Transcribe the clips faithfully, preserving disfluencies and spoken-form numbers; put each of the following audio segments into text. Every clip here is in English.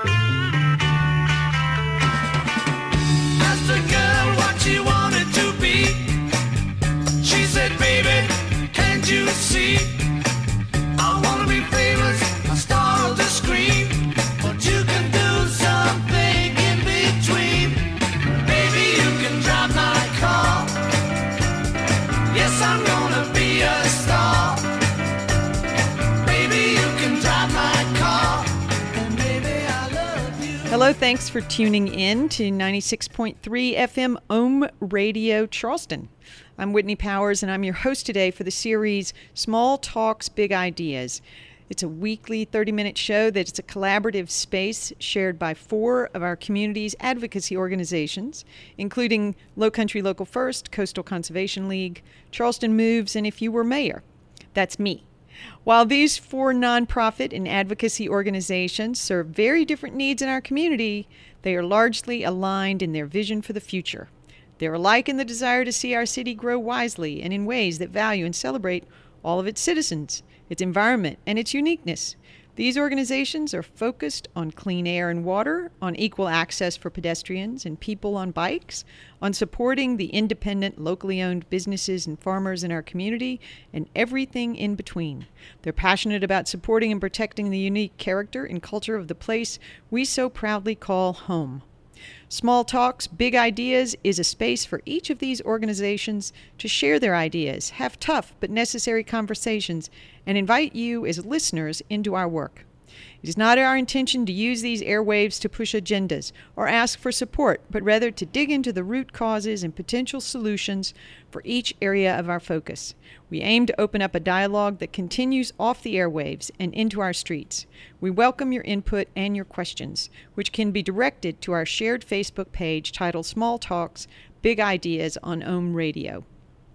Asked a girl what she wanted to be. She said, baby, can't you see? I want to be famous, a star of the screen. But you can do something in between. Baby, you can drive my car. Yes, I'm gonna be a star. Baby, you can drive my car. And baby, I love you. Hello, thanks for tuning in to ninety-six point three F M Ohm Radio Charleston. I'm Whitney Powers, and I'm your host today for the series Small Talks, Big Ideas. It's a weekly thirty-minute show that's a collaborative space shared by four of our community's advocacy organizations, including Low Country Local First, Coastal Conservation League, Charleston Moves, and If You Were Mayor. That's me. While these four nonprofit and advocacy organizations serve very different needs in our community, they are largely aligned in their vision for the future. They're alike in the desire to see our city grow wisely and in ways that value and celebrate all of its citizens, its environment, and its uniqueness. These organizations are focused on clean air and water, on equal access for pedestrians and people on bikes, on supporting the independent, locally owned businesses and farmers in our community, and everything in between. They're passionate about supporting and protecting the unique character and culture of the place we so proudly call home. Small Talks, Big Ideas is a space for each of these organizations to share their ideas, have tough but necessary conversations, and invite you as listeners into our work. It is not our intention to use these airwaves to push agendas or ask for support, but rather to dig into the root causes and potential solutions for each area of our focus. We aim to open up a dialogue that continues off the airwaves and into our streets. We welcome your input and your questions, which can be directed to our shared Facebook page titled Small Talks, Big Ideas on Ohm Radio.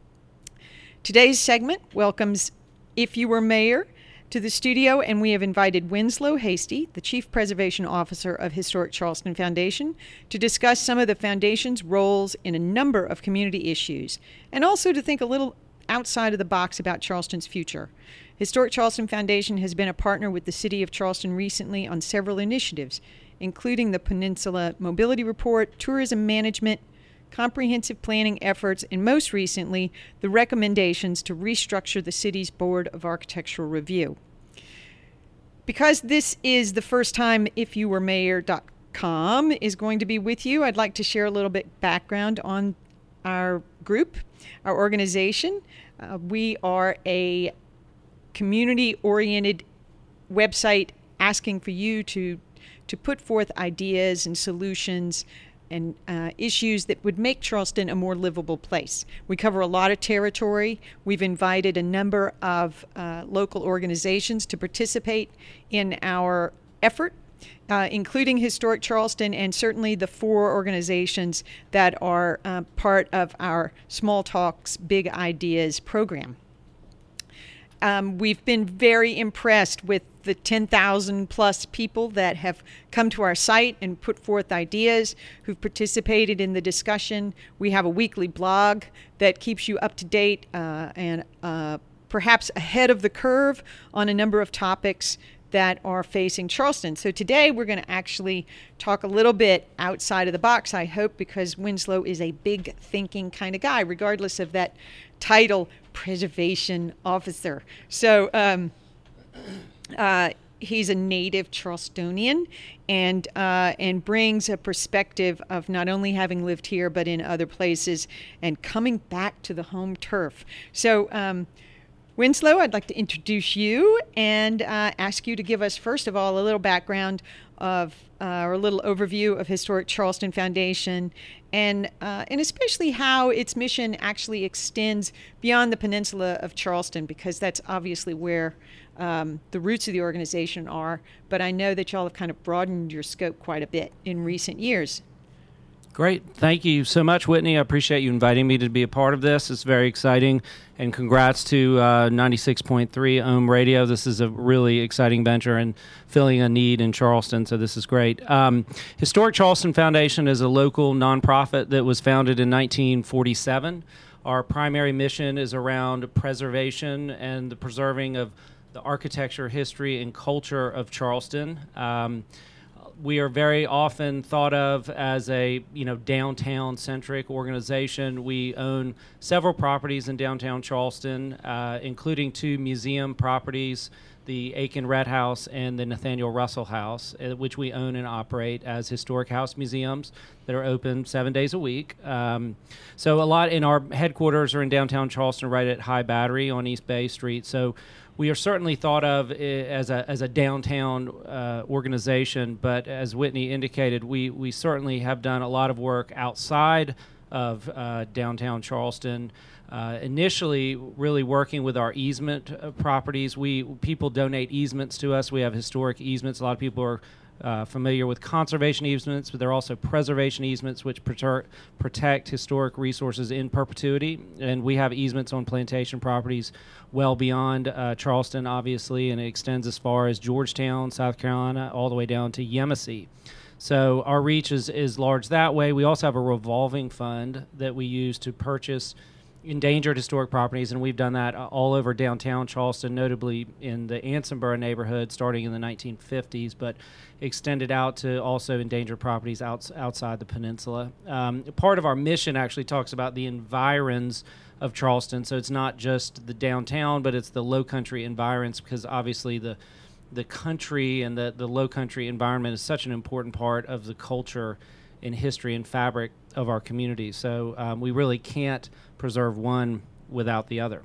Today's segment welcomes If You Were Mayor to the studio, and we have invited Winslow Hasty, the Chief Preservation Officer of Historic Charleston Foundation, to discuss some of the Foundation's roles in a number of community issues, and also to think a little outside of the box about Charleston's future. Historic Charleston Foundation has been a partner with the City of Charleston recently on several initiatives, including the Peninsula Mobility Report, tourism management, comprehensive planning efforts, and most recently, the recommendations to restructure the city's Board of Architectural Review. Because this is the first time If You Were Mayor dot com is going to be with you, I'd like to share a little bit background on our group, our organization. Uh, we are a community-oriented website asking for you to, to put forth ideas and solutions and uh, issues that would make Charleston a more livable place. We cover a lot of territory. We've invited a number of uh, local organizations to participate in our effort, uh, including Historic Charleston and certainly the four organizations that are uh, part of our Small Talks, Big Ideas program. Um, we've been very impressed with the ten thousand plus people that have come to our site and put forth ideas, who've participated in the discussion. We have a weekly blog that keeps you up to date uh, and uh, perhaps ahead of the curve on a number of topics that are facing Charleston. So today we're going to actually talk a little bit outside of the box, I hope, because Winslow is a big thinking kind of guy, regardless of that title, Preservation Officer. So um, uh, he's a native Charlestonian and uh, and brings a perspective of not only having lived here, but in other places and coming back to the home turf. So um, Winslow, I'd like to introduce you and uh, ask you to give us, first of all, a little background of, uh, or a little overview of Historic Charleston Foundation, and uh, and especially how its mission actually extends beyond the peninsula of Charleston, because that's obviously where um, the roots of the organization are. But I know that y'all have kind of broadened your scope quite a bit in recent years. Great. Thank you so much, Whitney. I appreciate you inviting me to be a part of this. It's very exciting. And congrats to uh, ninety-six point three Ohm Radio. This is a really exciting venture and filling a need in Charleston, so this is great. Um, Historic Charleston Foundation is a local nonprofit that was founded in nineteen forty-seven. Our primary mission is around preservation and the preserving of the architecture, history, and culture of Charleston. Um, we are very often thought of as a you know downtown-centric organization. We own several properties in downtown Charleston, uh, including two museum properties, the Aiken Red House and the Nathaniel Russell House, uh, which we own and operate as historic house museums that are open seven days a week. Um, so a lot in our headquarters are in downtown Charleston, right at High Battery on East Bay Street. So we are certainly thought of as a as a downtown uh, organization, but as Whitney indicated, we we certainly have done a lot of work outside of uh, downtown Charleston. Uh, initially, really working with our easement uh, properties. We people donate easements to us. We have historic easements. A lot of people are uh, familiar with conservation easements, but there are also preservation easements, which proter- protect historic resources in perpetuity. And we have easements on plantation properties well beyond uh, Charleston, obviously, and it extends as far as Georgetown, South Carolina, all the way down to Yemassee. So our reach is, is large that way. We also have a revolving fund that we use to purchase endangered historic properties, and we've done that all over downtown Charleston, notably in the Ansonboro neighborhood starting in the nineteen fifties, but extended out to also endangered properties outs- outside the peninsula. Um, part of our mission actually talks about the environs of Charleston, so it's not just the downtown, but it's the low country environs, because obviously the the country and the, the low country environment is such an important part of the culture and history and fabric of our community. So um, we really can't preserve one without the other.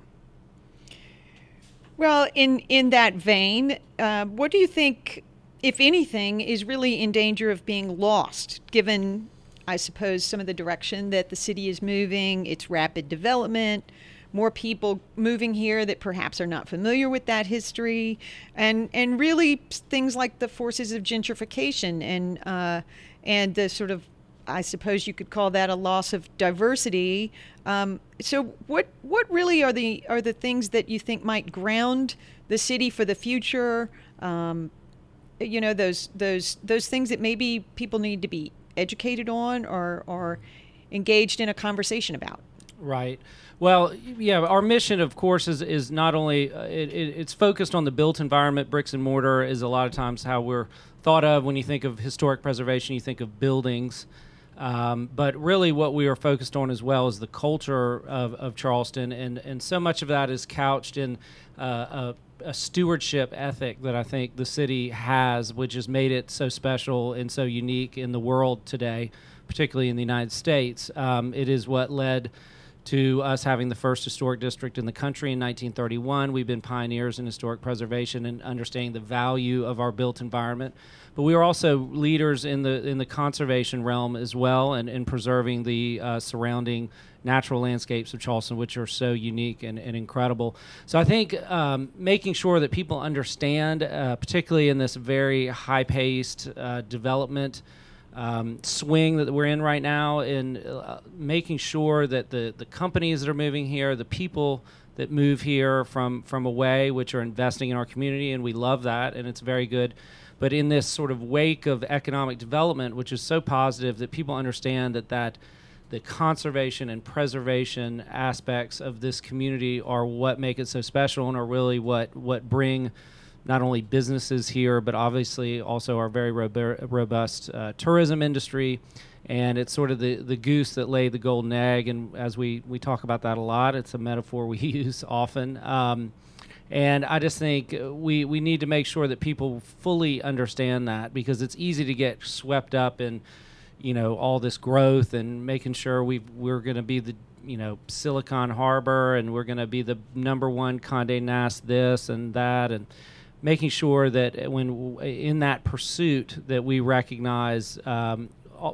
Well, in, in that vein, uh, what do you think, if anything, is really in danger of being lost, given, I suppose, some of the direction that the city is moving, its rapid development, more people moving here that perhaps are not familiar with that history, and and really things like the forces of gentrification and uh, and the sort of, I suppose you could call that a loss of diversity. Um, so what what really are the are the things that you think might ground the city for the future? Um, you know, those those those things that maybe people need to be educated on or or engaged in a conversation about. Right. Well, yeah, our mission, of course, is, is not only, uh, it, it, it's focused on the built environment. Bricks and mortar is a lot of times how we're thought of when you think of historic preservation, you think of buildings. Um, but really what we are focused on as well is the culture of, of Charleston, and, and so much of that is couched in uh, a, a stewardship ethic that I think the city has, which has made it so special and so unique in the world today, particularly in the United States. Um, it is what led to us having the first historic district in the country in nineteen thirty-one. We've been pioneers in historic preservation and understanding the value of our built environment. But we are also leaders in the in the conservation realm as well, and in preserving the uh, surrounding natural landscapes of Charleston, which are so unique and, and incredible. So I think um, making sure that people understand, uh, particularly in this very high-paced uh, development Um, swing that we're in right now, in uh, making sure that the, the companies that are moving here, the people that move here from, from away, which are investing in our community, and we love that, and it's very good. But in this sort of wake of economic development, which is so positive, that people understand that, that the conservation and preservation aspects of this community are what make it so special and are really what, what bring not only businesses here, but obviously also our very robu- robust uh, tourism industry. And it's sort of the, the goose that laid the golden egg. And as we, we talk about that a lot, it's a metaphor we use often. Um, and I just think we, we need to make sure that people fully understand that, because it's easy to get swept up in, you know, all this growth and making sure we we're going to be the, you know, Silicon Harbor, and we're going to be the number one Condé Nast this and that, and making sure that when in that pursuit that we recognize um,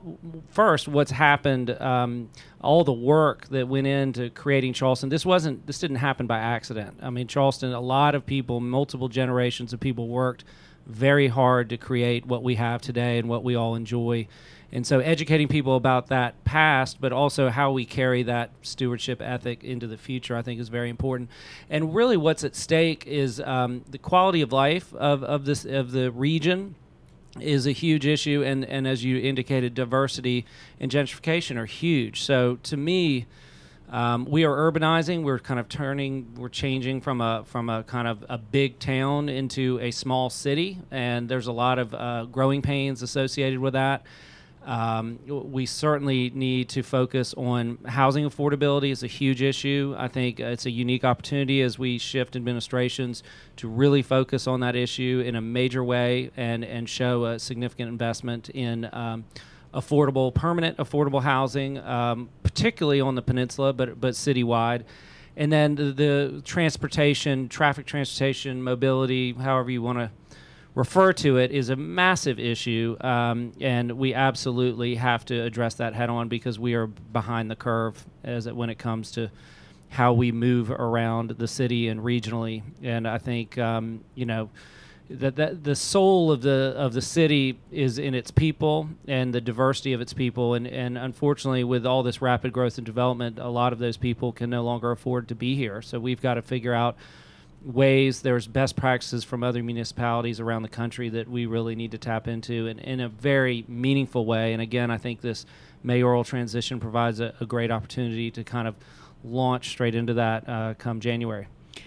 first what's happened, um, all the work that went into creating Charleston. This wasn't this didn't happen by accident. I mean, Charleston, a lot of people, multiple generations of people worked very hard to create what we have today and what we all enjoy. And so educating people about that past, but also how we carry that stewardship ethic into the future, I think is very important. And really what's at stake is um, the quality of life of, of this of the region is a huge issue. And, and as you indicated, diversity and gentrification are huge. So to me, Um, we are urbanizing. We're kind of turning, we're changing from a from a kind of a big town into a small city, and there's a lot of uh, growing pains associated with that. Um, we certainly need to focus on housing affordability. Is a huge issue. I think it's a unique opportunity as we shift administrations to really focus on that issue in a major way and, and show a significant investment in um, affordable, permanent affordable housing, um, particularly on the peninsula, but but citywide. And then the, the transportation, traffic transportation, mobility, however you want to refer to it, is a massive issue, um, and we absolutely have to address that head on because we are behind the curve as it, when it comes to how we move around the city and regionally. And I think um, you know that, that the soul of the of the city is in its people and the diversity of its people. And, and unfortunately, with all this rapid growth and development, a lot of those people can no longer afford to be here. So we've got to figure out ways, there's best practices from other municipalities around the country that we really need to tap into in, in a very meaningful way. And again, I think this mayoral transition provides a, a great opportunity to kind of launch straight into that uh, come January.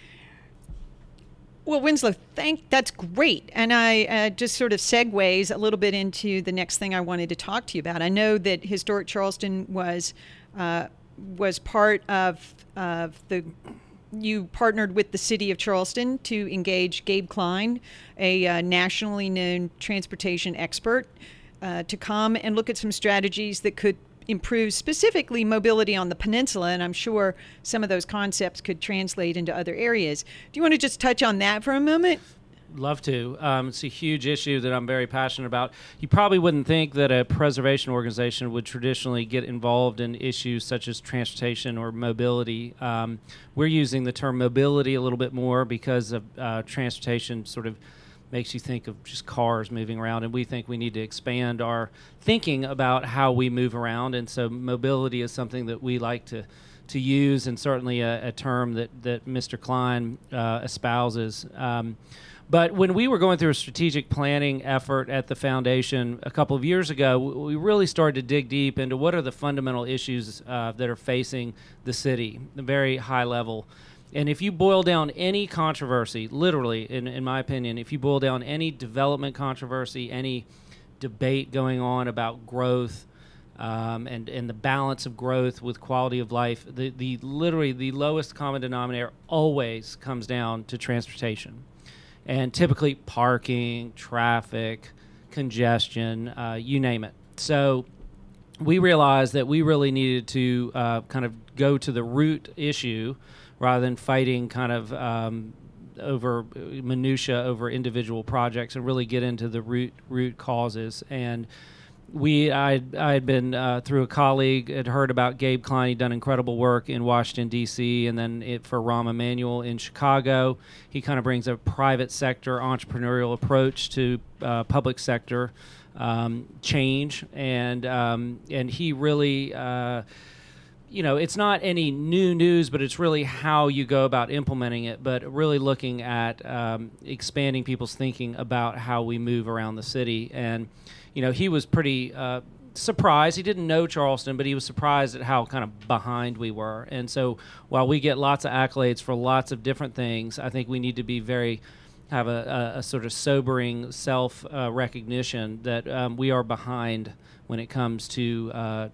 Well, Winslow, thank that's great. And I uh, just sort of segues a little bit into the next thing I wanted to talk to you about. I know that Historic Charleston was uh, was part of of the You partnered with the city of Charleston to engage Gabe Klein, a uh, nationally known transportation expert, uh, to come and look at some strategies that could improve specifically mobility on the peninsula. And I'm sure some of those concepts could translate into other areas. Do you want to just touch on that for a moment? Love to. Um, it's a huge issue that I'm very passionate about. You probably wouldn't think that a preservation organization would traditionally get involved in issues such as transportation or mobility. Um, we're using the term mobility a little bit more because of uh, transportation sort of makes you think of just cars moving around, and we think we need to expand our thinking about how we move around. And so mobility is something that we like to to use, and certainly a, a term that, that Mister Klein uh, espouses. Um, But when we were going through a strategic planning effort at the foundation a couple of years ago, we really started to dig deep into what are the fundamental issues uh, that are facing the city, the very high level. And if you boil down any controversy, literally, in, in my opinion, if you boil down any development controversy, any debate going on about growth um, and, and the balance of growth with quality of life, the, the literally the lowest common denominator always comes down to transportation. And typically parking, traffic, congestion, uh, you name it. So we realized that we really needed to uh, kind of go to the root issue rather than fighting kind of um, over minutia over individual projects, and really get into the root root causes. And we, I, I had been uh, through a colleague, had heard about Gabe Klein. He'd done incredible work in Washington, D C, and then it for Rahm Emanuel in Chicago. He kind of brings a private sector entrepreneurial approach to uh, public sector um, change, and um, and he really, uh, you know, it's not any new news, but it's really how you go about implementing it, but really looking at um, expanding people's thinking about how we move around the city. And you know, he was pretty uh, surprised. He didn't know Charleston, but he was surprised at how kind of behind we were. And so while we get lots of accolades for lots of different things, I think we need to be very, have a, a, a sort of sobering self uh, recognition that um, we are behind when it comes to uh,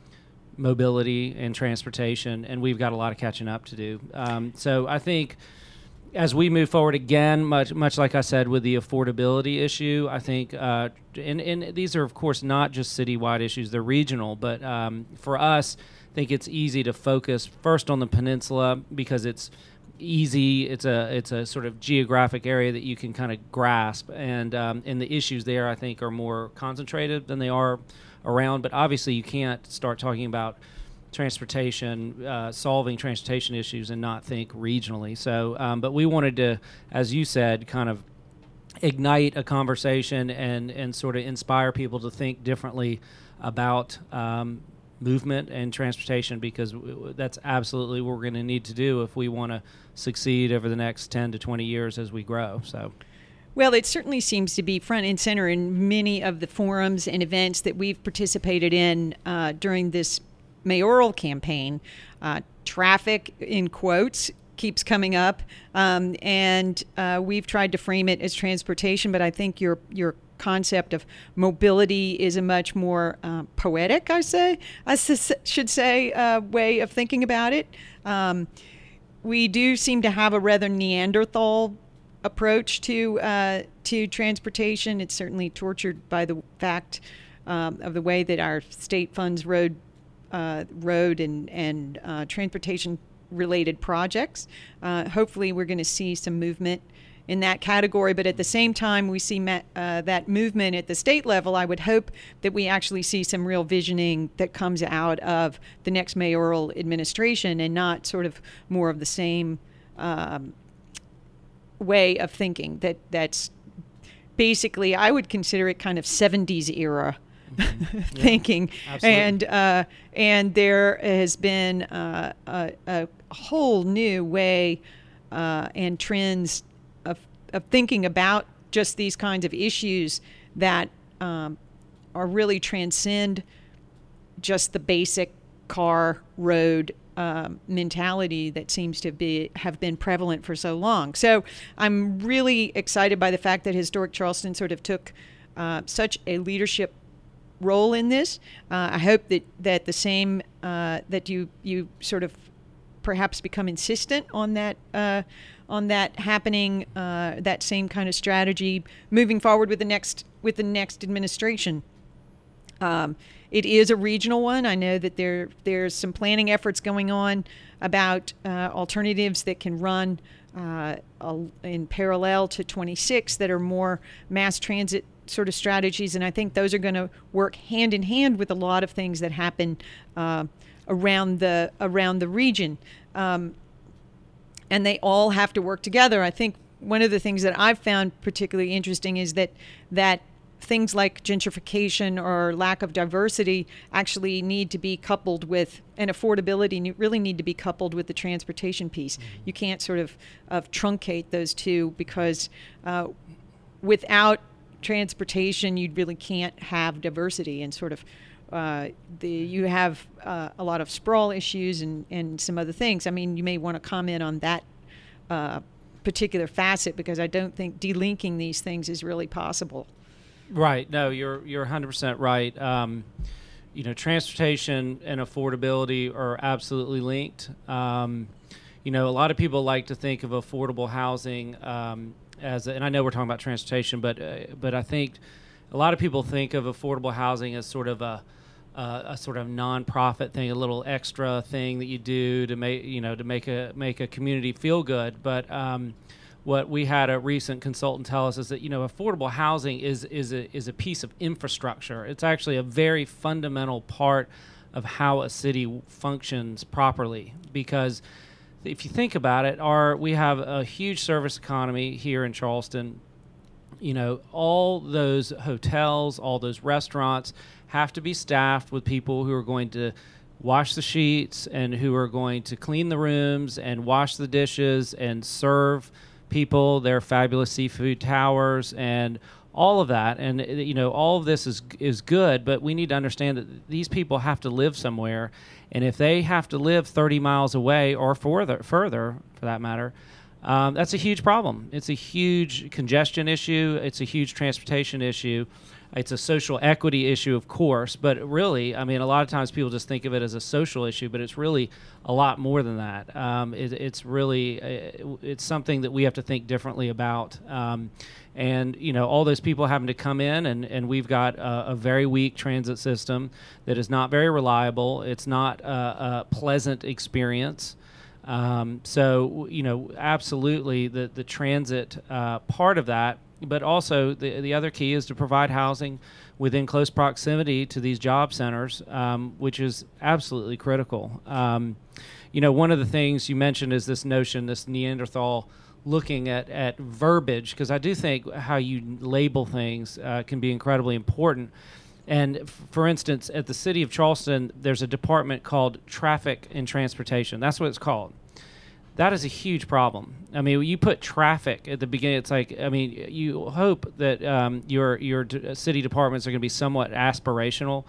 mobility and transportation, and we've got a lot of catching up to do. Um, so I think as we move forward again, much much like I said with the affordability issue, I think, uh, and, and these are, of course, not just citywide issues, they're regional, but um, for us, I think it's easy to focus first on the peninsula because it's easy, it's a it's a sort of geographic area that you can kind of grasp, and, um, and the issues there, I think, are more concentrated than they are around, but obviously you can't start talking about transportation, uh, solving transportation issues and not think regionally. So, um, but we wanted to, as you said, kind of ignite a conversation and, and sort of inspire people to think differently about um, movement and transportation, because w- that's absolutely what we're going to need to do if we want to succeed over the next ten to twenty years as we grow. So. Well, it certainly seems to be front and center in many of the forums and events that we've participated in uh, during this mayoral campaign. Uh, traffic, in quotes, keeps coming up, um, and uh, we've tried to frame it as transportation, but I think your your concept of mobility is a much more uh, poetic, I say, I s- should say, uh, way of thinking about it. Um, we do seem to have a rather Neanderthal approach to uh, to transportation. It's certainly tortured by the fact um, of the way that our state funds road uh, road and and uh, transportation related projects. Uh, hopefully, we're going to see some movement in that category, but at the same time, we see ma- uh, that movement at the state level. I would hope that we actually see some real visioning that comes out of the next mayoral administration, and not sort of more of the same um, way of thinking. That that's basically, I would consider it kind of seventies era mm-hmm. thinking, yeah, and uh, and there has been uh, a, a whole new way uh, and trends of of thinking about just these kinds of issues that um, are really transcend just the basic car road um, mentality that seems to be have been prevalent for so long. So I'm really excited by the fact that Historic Charleston sort of took uh, such a leadership role in this. Uh, I hope that that the same uh, that you you sort of perhaps become insistent on that uh, on that happening, uh, that same kind of strategy moving forward with the next with the next administration. Um, it is a regional one. I know that there there's some planning efforts going on about uh, alternatives that can run uh, in parallel to twenty-six that are more mass transit sort of strategies, and I think those are going to work hand in hand with a lot of things that happen uh, around the around the region, um, and they all have to work together. I think one of the things that I've found particularly interesting is that that things like gentrification or lack of diversity actually need to be coupled with, and affordability really need to be coupled with the transportation piece. Mm-hmm. You can't sort of, of truncate those two, because uh, without transportation, you really can't have diversity, and sort of uh, the you have uh, a lot of sprawl issues and, and some other things. I mean, you may want to comment on that uh, particular facet, because I don't think delinking these things is really possible. Right. No, you're you're one hundred percent right. Um, you know, transportation and affordability are absolutely linked. Um, you know, a lot of people like to think of affordable housing um, as, a, and I know we're talking about transportation, but uh, but I think a lot of people think of affordable housing as sort of a uh, a sort of nonprofit thing, a little extra thing that you do to make you know to make a make a community feel good. But um, what we had a recent consultant tell us is that, you know, affordable housing is is a is a piece of infrastructure. It's actually a very fundamental part of how a city functions properly, because if you think about it, our we have a huge service economy here in Charleston. You know, all those hotels, all those restaurants have to be staffed with people who are going to wash the sheets and who are going to clean the rooms and wash the dishes and serve people their fabulous seafood towers and all of that. And you know, all of this is is good, but we need to understand that these people have to live somewhere, and if they have to live thirty miles away or further further for that matter, um, that's a huge problem. It's a huge congestion issue. It's a huge transportation issue. It's a social equity issue, of course, but really, I mean, a lot of times people just think of it as a social issue, but it's really a lot more than that. Um, it, it's really, uh, it's something that we have to think differently about. Um, and, you know, all those people having to come in, and, and we've got a, a very weak transit system that is not very reliable. It's not a, a pleasant experience. Um, so, you know, absolutely the, the transit uh, part of that. But also the the other key is to provide housing within close proximity to these job centers, um, which is absolutely critical. Um, you know, one of the things you mentioned is this notion, this Neanderthal looking at, at verbiage, because I do think how you label things uh, can be incredibly important. And f- for instance, at the City of Charleston, there's a department called Traffic and Transportation. That's what it's called. That is a huge problem. I mean, you put traffic at the beginning. It's like, I mean, you hope that um, your your d- city departments are going to be somewhat aspirational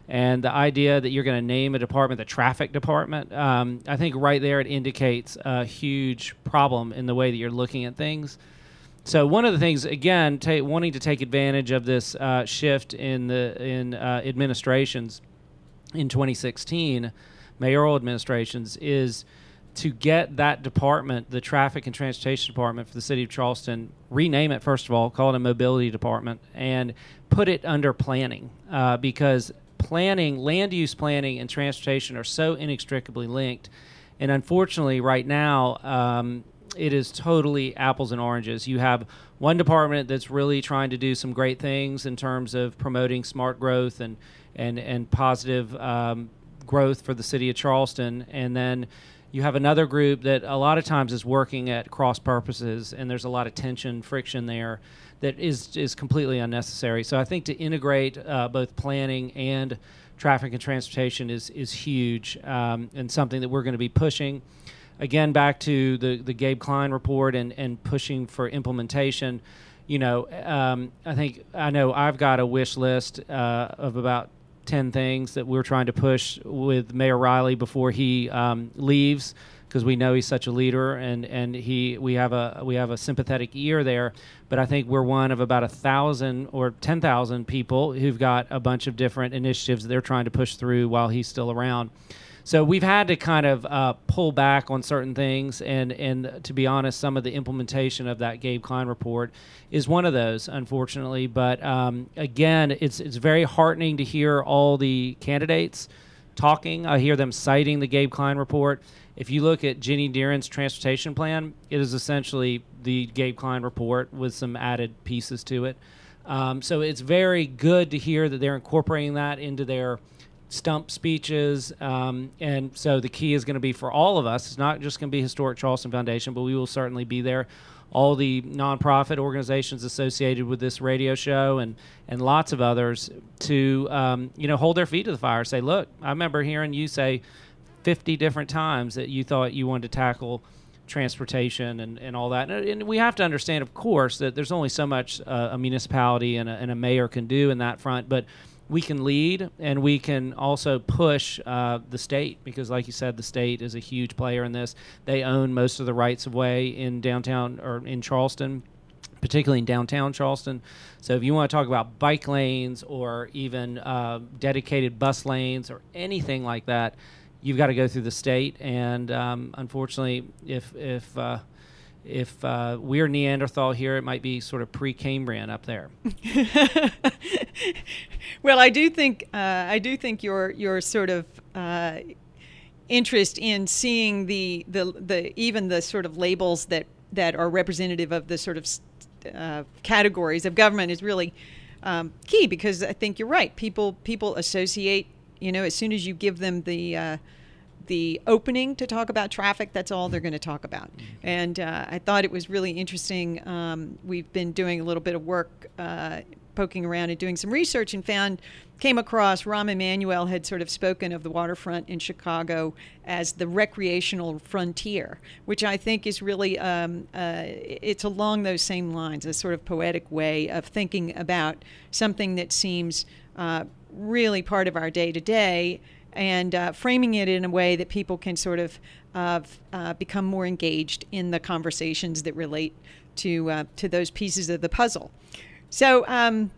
And the idea that you're going to name a department the traffic department, um, I think right there it indicates a huge problem in the way that you're looking at things. So one of the things, again, ta- wanting to take advantage of this uh, shift in the in uh, administrations in twenty sixteen, mayoral administrations, is to get that department, the Traffic and Transportation Department for the City of Charleston, rename it, first of all, call it a Mobility Department, and put it under planning, uh, because planning, land use planning, and transportation are so inextricably linked. And unfortunately, right now, um, it is totally apples and oranges. You have one department that's really trying to do some great things in terms of promoting smart growth and, and, and positive um, growth for the city of Charleston, and then you have another group that a lot of times is working at cross purposes, and there's a lot of tension, friction there that is is completely unnecessary. So I think to integrate uh, both planning and traffic and transportation is is huge, um, and something that we're going to be pushing. Again, back to the, the Gabe Klein report and, and pushing for implementation. You know, um, I think I know I've got a wish list uh, of about ten things that we're trying to push with Mayor Riley before he um, leaves, because we know he's such a leader, and, and he we have a we have a sympathetic ear there. But I think we're one of about a thousand or ten thousand people who've got a bunch of different initiatives that they're trying to push through while he's still around. So we've had to kind of uh, pull back on certain things, and, and to be honest, some of the implementation of that Gabe Klein report is one of those, unfortunately. But um, again, it's it's very heartening to hear all the candidates talking. I hear them citing the Gabe Klein report. If you look at Jenny Deeran's transportation plan, it is essentially the Gabe Klein report with some added pieces to it. Um, so it's very good to hear that they're incorporating that into their stump speeches, um, and so the key is going to be for all of us. It's not just going to be Historic Charleston Foundation, but we will certainly be there. All the nonprofit organizations associated with this radio show, and and lots of others, to um, you know hold their feet to the fire. Say, look, I remember hearing you say fifty different times that you thought you wanted to tackle transportation and, and all that. And, and we have to understand, of course, that there's only so much uh, a municipality and a, and a mayor can do in that front, but we can lead, and we can also push uh, the state, because like you said, the state is a huge player in this. They own most of the rights of way in downtown or in Charleston, particularly in downtown Charleston. So if you want to talk about bike lanes or even uh, dedicated bus lanes or anything like that, you've got to go through the state. And um, unfortunately, if if uh, if uh, we're Neanderthal here, it might be sort of pre-Cambrian up there. Well, I do think uh, I do think your your sort of uh, interest in seeing the, the the even the sort of labels that, that are representative of the sort of uh, categories of government is really um, key, because I think you're right. People people associate, you know, as soon as you give them the uh, the opening to talk about traffic, that's all they're going to talk about. And uh, I thought it was really interesting. Um, we've been doing a little bit of work, uh, poking around and doing some research, and found, came across Rahm Emanuel had sort of spoken of the waterfront in Chicago as the recreational frontier, which I think is really, um, uh, it's along those same lines, a sort of poetic way of thinking about something that seems uh, really part of our day-to-day, and uh, framing it in a way that people can sort of uh, uh, become more engaged in the conversations that relate to uh, to those pieces of the puzzle. So um,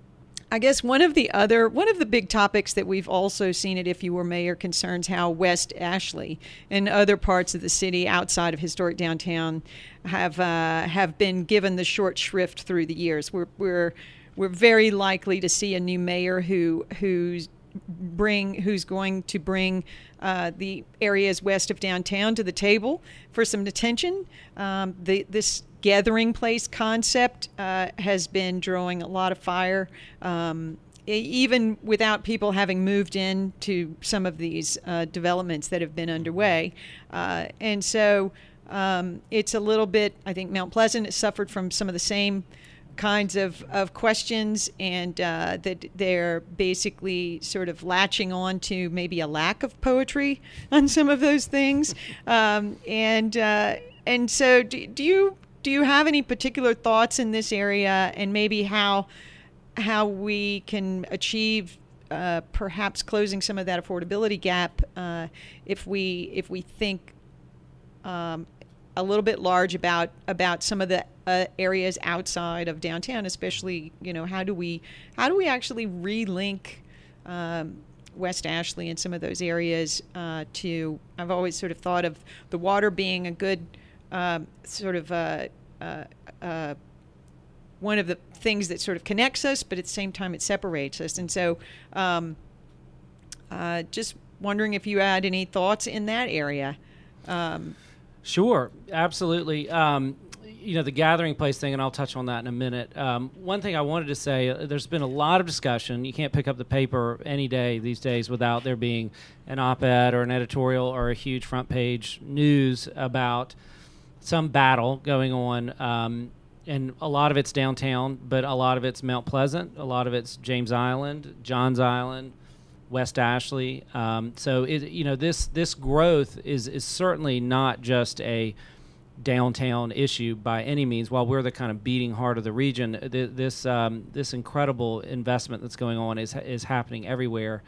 I guess one of the other, one of the big topics that we've also seen at If You Were Mayor concerns how West Ashley and other parts of the city outside of historic downtown have uh, have been given the short shrift through the years. We're we're we're very likely to see a new mayor who who's bring who's going to bring uh, the areas west of downtown to the table for some attention. Um, the, this gathering place concept uh, has been drawing a lot of fire, um, even without people having moved in to some of these uh, developments that have been underway. Uh, and so um, it's a little bit, I think Mount Pleasant has suffered from some of the same kinds of, of questions, and uh, that they're basically sort of latching on to maybe a lack of poetry on some of those things. Um, and uh, and so do, do you do you have any particular thoughts in this area, and maybe how how we can achieve uh, perhaps closing some of that affordability gap uh, if we if we think um, a little bit large about about some of the uh, areas outside of downtown, especially, you know, how do we how do we actually relink um, West Ashley and some of those areas uh, to, I've always sort of thought of the water being a good um, sort of uh, uh, uh, one of the things that sort of connects us, but at the same time it separates us. And so um, uh, just wondering if you had any thoughts in that area. Um, Sure, absolutely. Um, you know, the gathering place thing, and I'll touch on that in a minute. Um, one thing I wanted to say, uh, there's been a lot of discussion. You can't pick up the paper any day these days without there being an op-ed or an editorial or a huge front page news about some battle going on. Um, and a lot of it's downtown, but a lot of it's Mount Pleasant, a lot of it's James Island, Johns Island, West Ashley. Um, so, it, you know, this this growth is is certainly not just a downtown issue by any means. While we're the kind of beating heart of the region, th- this um, this incredible investment that's going on is is happening everywhere.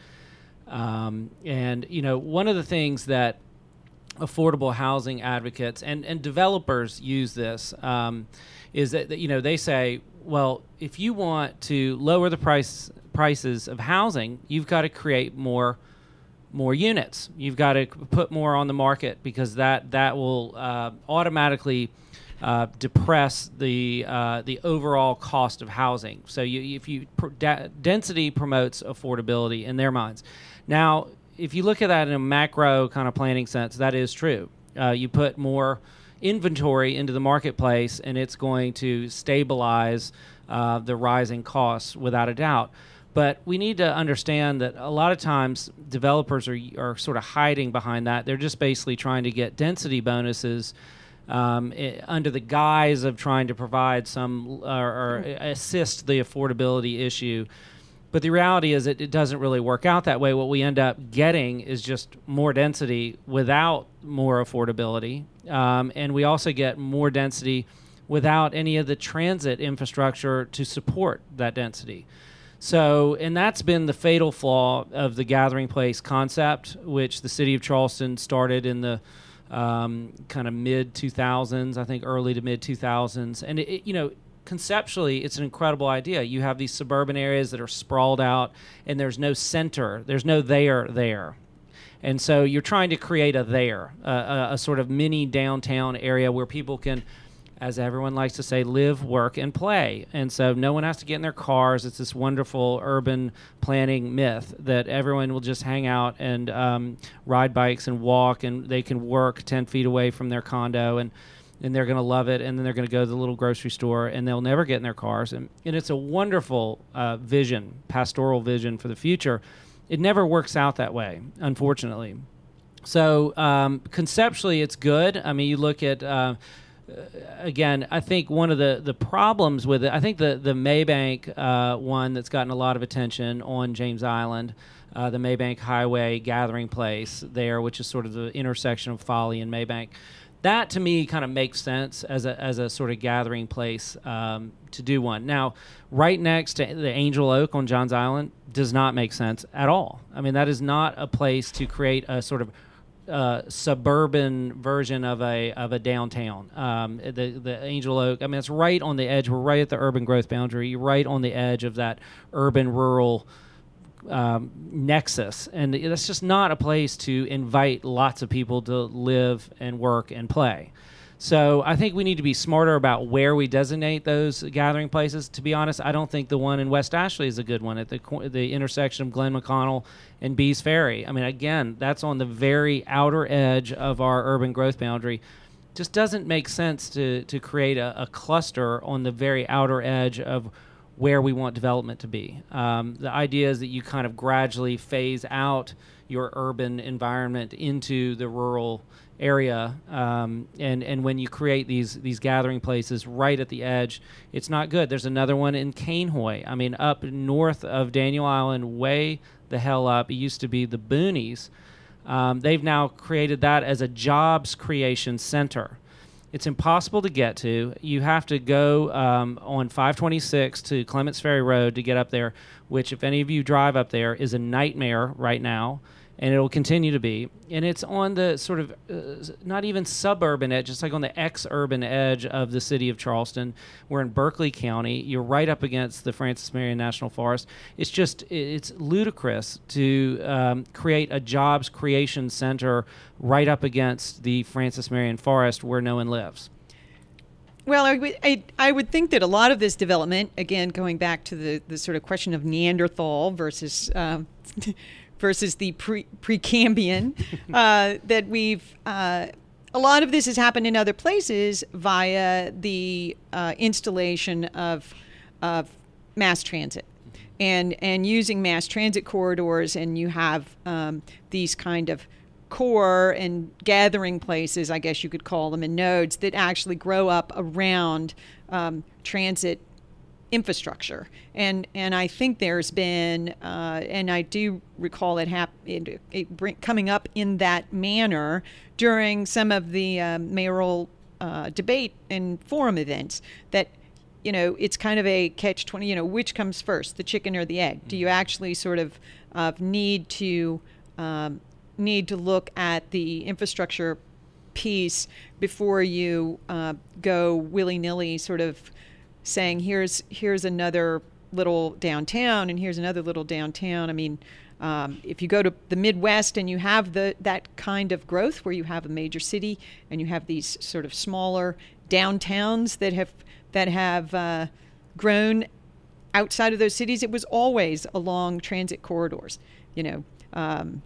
Um, and you know, one of the things that affordable housing advocates and, and developers use this um, is that, that you know they say, well, if you want to lower the price prices of housing, you've got to create more more units. You've got to put more on the market because that that will uh, automatically uh, depress the uh, the overall cost of housing. So you, if you pr- da- density promotes affordability in their minds. Now, if you look at that in a macro kind of planning sense, that is true. Uh, you put more inventory into the marketplace, and it's going to stabilize uh, the rising costs without a doubt. But we need to understand that a lot of times developers are are sort of hiding behind that. They're just basically trying to get density bonuses um, I- under the guise of trying to provide some or, or assist the affordability issue. But the reality is that it doesn't really work out that way. What we end up getting is just more density without more affordability. Um, and we also get more density without any of the transit infrastructure to support that density. So, and that's been the fatal flaw of the gathering place concept, which the city of Charleston started in the um, kind of mid two thousands, I think early to mid two thousands. And, it, it, you know, conceptually, it's an incredible idea. You have these suburban areas that are sprawled out, and there's no center. There's no there there. And so you're trying to create a there, uh, a, a sort of mini downtown area where people can, as everyone likes to say, live, work, and play. And so no one has to get in their cars. It's this wonderful urban planning myth that everyone will just hang out and um, ride bikes and walk, and they can work ten feet away from their condo, and and they're going to love it, and then they're going to go to the little grocery store, and they'll never get in their cars. And, and it's a wonderful uh, vision, pastoral vision for the future. It never works out that way, unfortunately. So um, conceptually, it's good. I mean, you look at... Uh, Again, I think one of the, the problems with it, I think the, the Maybank uh, one that's gotten a lot of attention on James Island, uh, the Maybank Highway gathering place there, which is sort of the intersection of Folly and Maybank, that to me kind of makes sense as a as a sort of gathering place um, to do one. Now, right next to the Angel Oak on Johns Island does not make sense at all. I mean, that is not a place to create a sort of Uh, suburban version of a of a downtown. Um, the the Angel Oak. I mean, it's right on the edge. We're right at the urban growth boundary. You're right on the edge of that urban rural um, nexus, and that's just not a place to invite lots of people to live and work and play. So I think we need to be smarter about where we designate those gathering places. To be honest, I don't think the one in West Ashley is a good one at the the intersection of Glen McConnell and Bees Ferry. I mean, again, that's on the very outer edge of our urban growth boundary. Just doesn't make sense to to create a, a cluster on the very outer edge of where we want development to be. Um, the idea is that you kind of gradually phase out your urban environment into the rural area, um, and and when you create these these gathering places right at the edge, it's not good. There's another one in Cainhoy. I mean, up north of Daniel Island, way the hell up. It used to be the Boonies. Um, they've now created that as a jobs creation center. It's impossible to get to. You have to go um, on five twenty-six to Clements Ferry Road to get up there, which, if any of you drive up there, is a nightmare right now, and it'll continue to be. And it's on the sort of uh, not even suburban edge. It's like on the ex-urban edge of the city of Charleston. We're in Berkeley County. You're right up against the Francis Marion National Forest. It's just, it's ludicrous to um, create a jobs creation center right up against the Francis Marion Forest where no one lives. Well, I, would- I, I would think that a lot of this development, again, going back to the, the sort of question of Neanderthal versus um, versus the pre, Precambrian, uh, that we've uh, a lot of this has happened in other places via the uh, installation of of mass transit and and using mass transit corridors, and you have um, these kind of core and gathering places, I guess you could call them, and nodes that actually grow up around um, transit infrastructure. And and I think there's been, uh, and I do recall it, hap- it, it bring, coming up in that manner during some of the uh, mayoral uh, debate and forum events, that, you know, it's kind of a catch twenty, you know, which comes first, the chicken or the egg? Do you actually sort of uh, need to um, need to look at the infrastructure piece before you uh, go willy-nilly sort of saying, here's here's another little downtown and here's another little downtown? I mean, um, if you go to the Midwest and you have the that kind of growth where you have a major city and you have these sort of smaller downtowns that have that have uh, grown outside of those cities, it was always along transit corridors, you know. Um,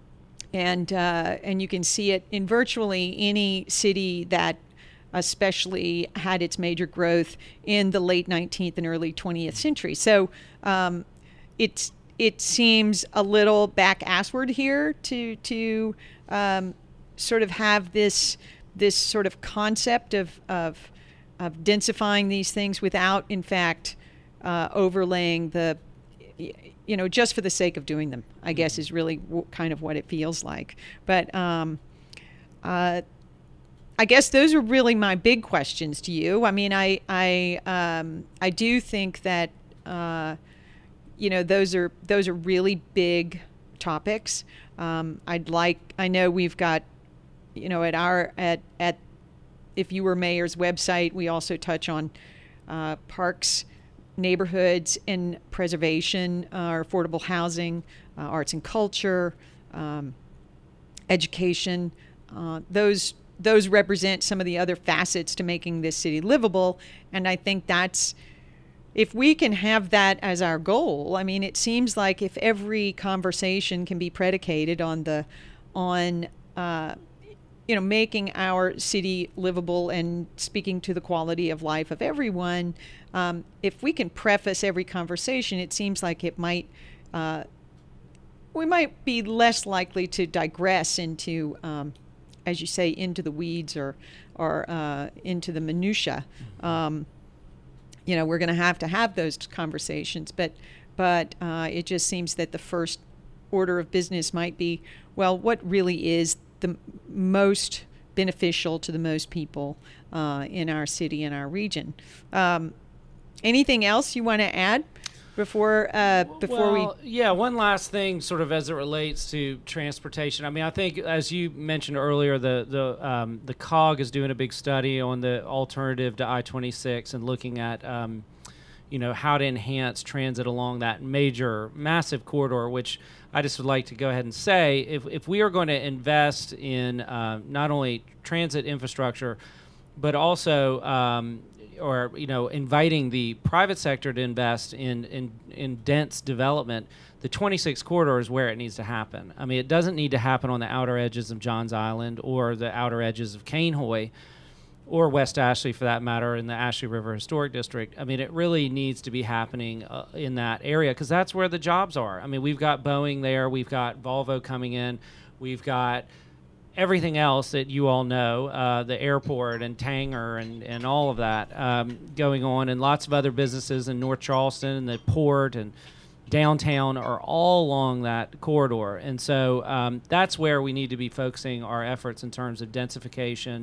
and uh, and you can see it in virtually any city that especially had its major growth in the late nineteenth and early twentieth century. So um, it's it seems a little back-assward here to to um, sort of have this this sort of concept of of of densifying these things without, in fact, uh, overlaying the, you know, just for the sake of doing them, I guess, is really w- kind of what it feels like. But um, uh, I guess those are really my big questions to you. I mean, I I um, I do think that uh, you know those are those are really big topics. Um, I'd like I know we've got, you know, at our at at If You Were Mayor's website, we also touch on uh, parks, neighborhoods, and preservation, uh, affordable housing, uh, arts and culture, um, education. Uh, those those represent some of the other facets to making this city livable, and I think that's, if we can have that as our goal. I mean, it seems like if every conversation can be predicated on the on uh, you know, making our city livable and speaking to the quality of life of everyone, um, if we can preface every conversation, it seems like it might, uh, we might be less likely to digress into, um, as you say, into the weeds or, or uh, into the minutia. Um, you know, we're going to have to have those conversations, but, but uh, it just seems that the first order of business might be, well, what really is the most beneficial to the most people uh, in our city and our region. Um, anything else you want to add before uh, before well, we? Yeah, one last thing, sort of as it relates to transportation. I mean, I think as you mentioned earlier, the the um, the C O G is doing a big study on the alternative to I twenty-six and looking at um, you know, how to enhance transit along that major, massive corridor, which I just would like to go ahead and say, if if we are going to invest in uh, not only transit infrastructure, but also, um, or, you know, inviting the private sector to invest in, in, in dense development, the twenty-six corridor is where it needs to happen. I mean, it doesn't need to happen on the outer edges of Johns Island or the outer edges of Cainhoy, or West Ashley, for that matter, in the Ashley River Historic District. I mean, it really needs to be happening uh, in that area because that's where the jobs are. I mean, we've got Boeing there. We've got Volvo coming in. We've got everything else that you all know, uh, the airport and Tanger and, and all of that um, going on, and lots of other businesses in North Charleston and the port and downtown are all along that corridor. And so um, that's where we need to be focusing our efforts in terms of densification,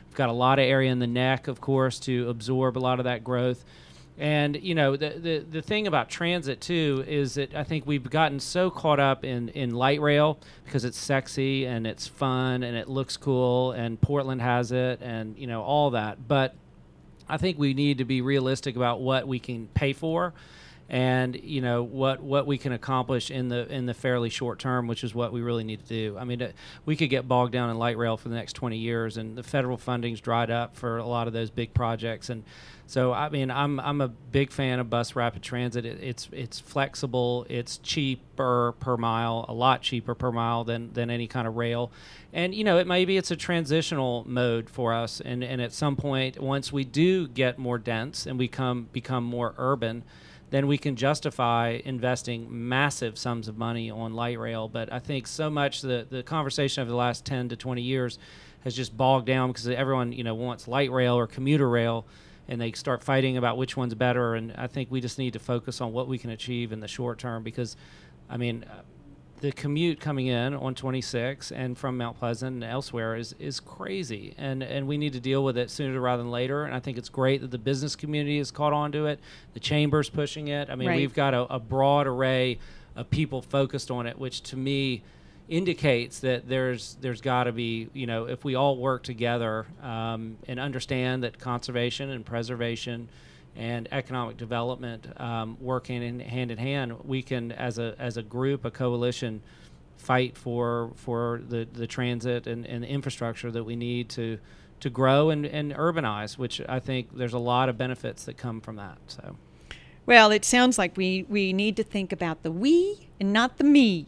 We've got a lot of area in the neck, of course, to absorb a lot of that growth. And, you know, the, the the thing about transit, too, is that I think we've gotten so caught up in, in light rail because it's sexy and it's fun and it looks cool and Portland has it and, you know, all that. But I think we need to be realistic about what we can pay for and, you know, what, what we can accomplish in the in the fairly short term, which is what we really need to do. I mean, uh, we could get bogged down in light rail for the next twenty years, and the federal funding's dried up for a lot of those big projects. And so, I mean, I'm I'm a big fan of bus rapid transit. It, it's it's flexible, it's cheaper per mile, a lot cheaper per mile than, than any kind of rail. And, you know, it maybe it's a transitional mode for us. And, and at some point, once we do get more dense and we come become more urban, then we can justify investing massive sums of money on light rail. But I think so much the, the conversation over the last ten to twenty years has just bogged down because everyone, you know, wants light rail or commuter rail, and they start fighting about which one's better. And I think we just need to focus on what we can achieve in the short term because, I mean, uh, the commute coming in on twenty-six and from Mount Pleasant and elsewhere is, is crazy, and, and we need to deal with it sooner rather than later. And I think it's great that the business community has caught on to it. The chamber's pushing it. I mean, right. We've got a, a broad array of people focused on it, which to me indicates that there's there's got to be, you know, if we all work together um, and understand that conservation and preservation and economic development um, working in hand in hand, we can, as a as a group, a coalition, fight for for the, the transit and, and the infrastructure that we need to to grow and, and urbanize, which I think there's a lot of benefits that come from that. So, well, it sounds like we, we need to think about the we and not the me.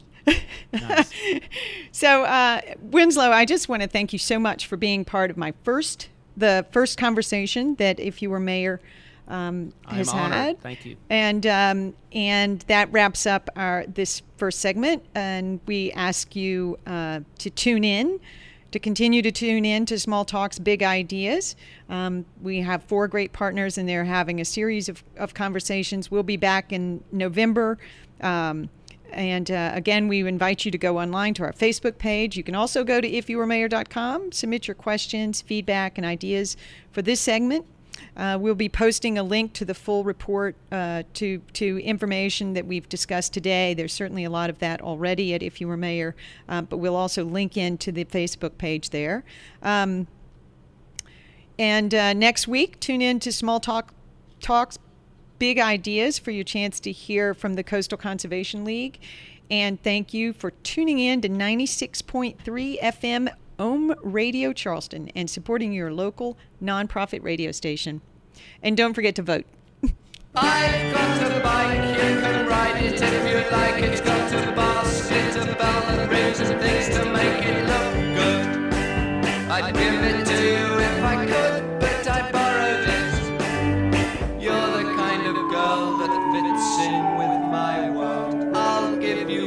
Nice. So, uh, Winslow, I just want to thank you so much for being part of my first, the first conversation that If You Were Mayor um, has I'm honored. had. Thank you. And um, and that wraps up our this first segment. And we ask you uh, to tune in, to continue to tune in to Small Talks, Big Ideas. Um, we have four great partners, and they're having a series of, of conversations. We'll be back in November. Um, And uh, again, we invite you to go online to our Facebook page. You can also go to if you were mayor dot com, submit your questions, feedback, and ideas for this segment. Uh, we'll be posting a link to the full report uh, to to information that we've discussed today. There's certainly a lot of that already at If You Were Mayor, uh, but we'll also link into the Facebook page there. Um, and uh, next week, tune in to Small Talk Talks, Big Ideas for your chance to hear from the Coastal Conservation League. And thank you for tuning in to ninety-six point three F M Ohm Radio Charleston and supporting your local nonprofit radio station. And don't forget to vote. I've got a bike, you can ride it if you like. It's got a basket, a bell and rings and things to make it look good. I'd give it to you if I could, but I borrowed it. You're the kind of girl that fits in with my world. I'll give you